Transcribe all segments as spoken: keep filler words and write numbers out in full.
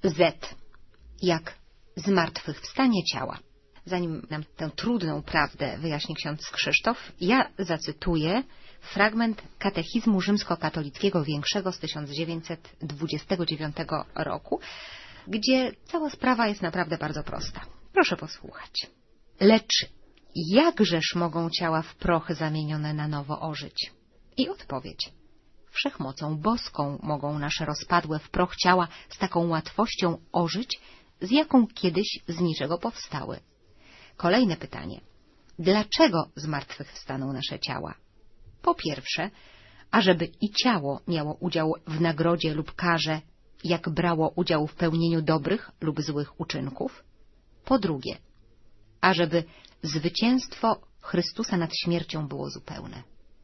Z jak zmartwychwstanie ciała. Zanim nam tę trudną prawdę wyjaśni ksiądz Krzysztof, ja zacytuję fragment Katechizmu Rzymskokatolickiego Większego z tysiąc dziewięćset dwudziestego dziewiątego roku, gdzie cała sprawa jest naprawdę bardzo prosta. Proszę posłuchać. Lecz jakżeż mogą ciała w proch zamienione na nowo ożyć? I odpowiedź. Wszechmocą boską mogą nasze rozpadłe w proch ciała z taką łatwością ożyć, z jaką kiedyś z niczego powstały. Kolejne pytanie. Dlaczego zmartwychwstaną nasze ciała? Po pierwsze, ażeby i ciało miało udział w nagrodzie lub karze, jak brało udział w pełnieniu dobrych lub złych uczynków. Po drugie, ażeby zwycięstwo Chrystusa nad śmiercią było zupełne.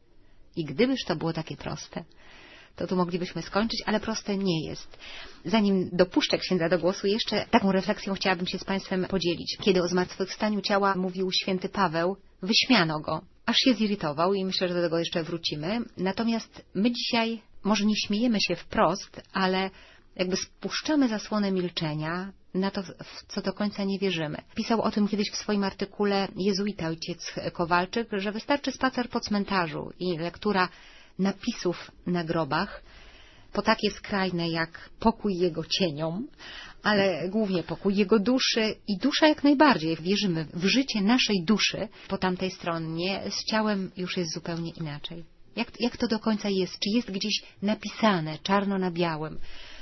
I gdybyż to było takie proste, to tu moglibyśmy skończyć, ale proste nie jest. Zanim dopuszczę księdza do głosu, jeszcze taką refleksją chciałabym się z Państwem podzielić. Kiedy o zmartwychwstaniu ciała mówił święty Paweł, wyśmiano go, aż się zirytował i myślę, że do tego jeszcze wrócimy. Natomiast my dzisiaj może nie śmiejemy się wprost, ale jakby spuszczamy zasłonę milczenia na to, w co do końca nie wierzymy. Pisał o tym kiedyś w swoim artykule jezuita ojciec Kowalczyk, że wystarczy spacer po cmentarzu i lektura napisów na grobach, po takie skrajne jak pokój jego cieniom, ale głównie pokój jego duszy i dusza jak najbardziej. Wierzymy w życie naszej duszy po tamtej stronie, z ciałem już jest zupełnie inaczej. Jak, jak to do końca jest? Czy jest gdzieś napisane czarno na białym,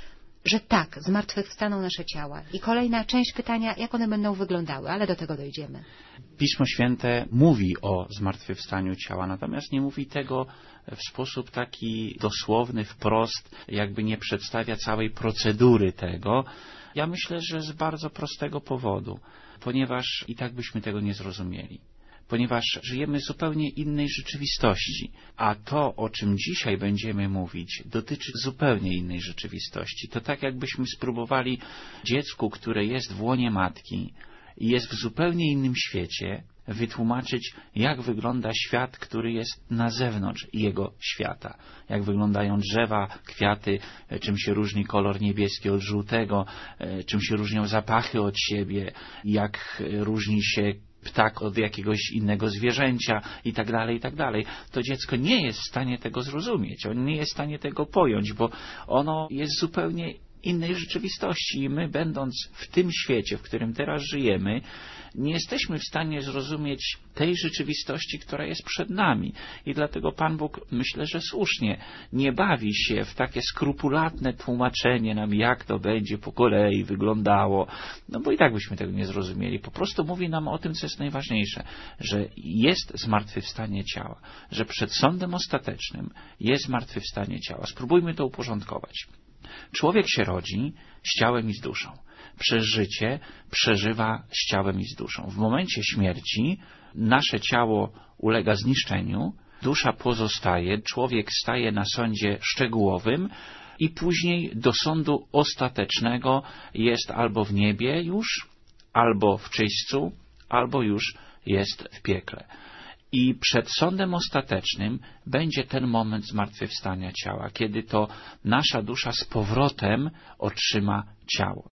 że tak, zmartwychwstaną nasze ciała? I kolejna część pytania, jak one będą wyglądały, ale do tego dojdziemy. Pismo Święte mówi o zmartwychwstaniu ciała, natomiast nie mówi tego w sposób taki dosłowny, wprost, jakby nie przedstawia całej procedury tego. Ja myślę, że z bardzo prostego powodu, ponieważ i tak byśmy tego nie zrozumieli. Ponieważ żyjemy w zupełnie innej rzeczywistości, a to, o czym dzisiaj będziemy mówić, dotyczy zupełnie innej rzeczywistości. To tak, jakbyśmy spróbowali dziecku, które jest w łonie matki i jest w zupełnie innym świecie, wytłumaczyć, jak wygląda świat, który jest na zewnątrz jego świata. Jak wyglądają drzewa, kwiaty, czym się różni kolor niebieski od żółtego, czym się różnią zapachy od siebie, jak różni się ptak od jakiegoś innego zwierzęcia i tak dalej, i tak dalej. To dziecko nie jest w stanie tego zrozumieć, on nie jest w stanie tego pojąć, bo ono jest zupełnie innej rzeczywistości i my, będąc w tym świecie, w którym teraz żyjemy, nie jesteśmy w stanie zrozumieć tej rzeczywistości, która jest przed nami. I dlatego Pan Bóg, myślę, że słusznie, nie bawi się w takie skrupulatne tłumaczenie nam, jak to będzie po kolei wyglądało, no bo i tak byśmy tego nie zrozumieli. Po prostu mówi nam o tym, co jest najważniejsze, że jest zmartwychwstanie ciała, że przed sądem ostatecznym jest zmartwychwstanie ciała. Spróbujmy to uporządkować. Człowiek się rodzi z ciałem i z duszą. Przez życie przeżywa z ciałem i z duszą. W momencie śmierci nasze ciało ulega zniszczeniu, dusza pozostaje, człowiek staje na sądzie szczegółowym i później do sądu ostatecznego jest albo w niebie już, albo w czyśćcu, albo już jest w piekle. I przed sądem ostatecznym będzie ten moment zmartwychwstania ciała, kiedy to nasza dusza z powrotem otrzyma ciało.